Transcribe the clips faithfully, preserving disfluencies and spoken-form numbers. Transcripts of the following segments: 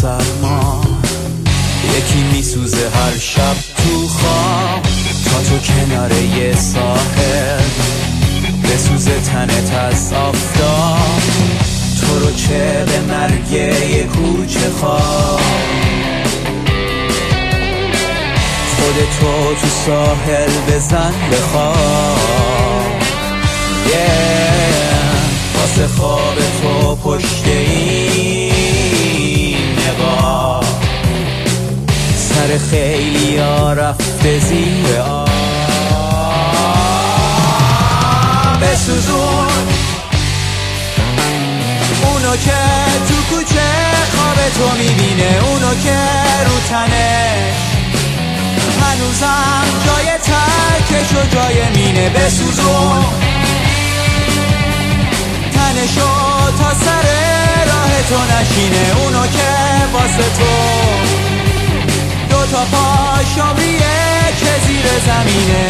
سرما، یکی میسوزه هر شب تو خواب، تا تو کنار یه ساحل بسوزه تنت از آفتاب، تو رو چه به مرگ یه کوچه خواب، خودتو تو ساحل بزن بخواب. yeah. واسه خواب تو پشت این نقاب، سر خیلی ها رفته زیر آب. بسوزون اونو که تو کوچه خواب تو میبینه، اونو که رو تنش هنوزم جای ترکش و جای مینه. بسوزون تنشو تا سر راه تو نشینه، اونو که واسه تو دوتا پاشامیه که زیر زمینه.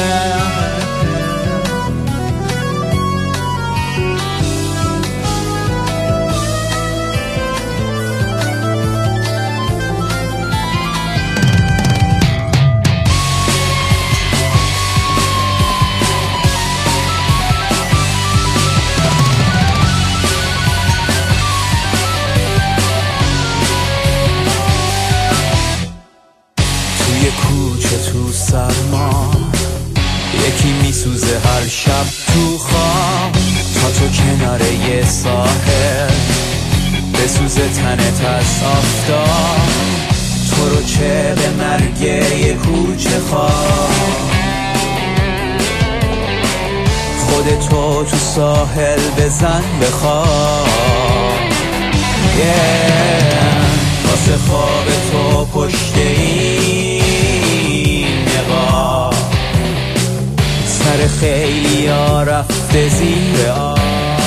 کوچه تو سرما، یکی میسوزه هر شب تو خواب، تا تو کنار یه ساحل بسوزه تنت از آفتاب، تو رو چه به مرگ یه کوچه خواب، خودتو تو ساحل بزن بخواب. yeah. واسه خواب تو پشت این نقاب، سر خیلی ها رفته زیر آب.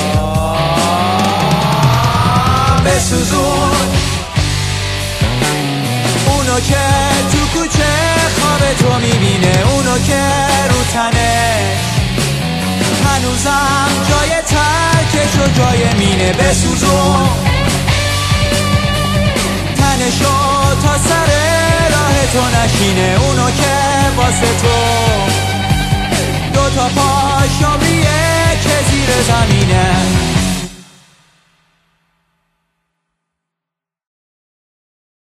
بسوزون اونو که تو کوچه خواب تو میبینه، اونو که رو تنش هنوزم جای ترکش و جای مینه. بسوزون تنشو تا سر راه تو نشینه، اونو که واسه تو دوتا پاشامیه که زیر زمینه.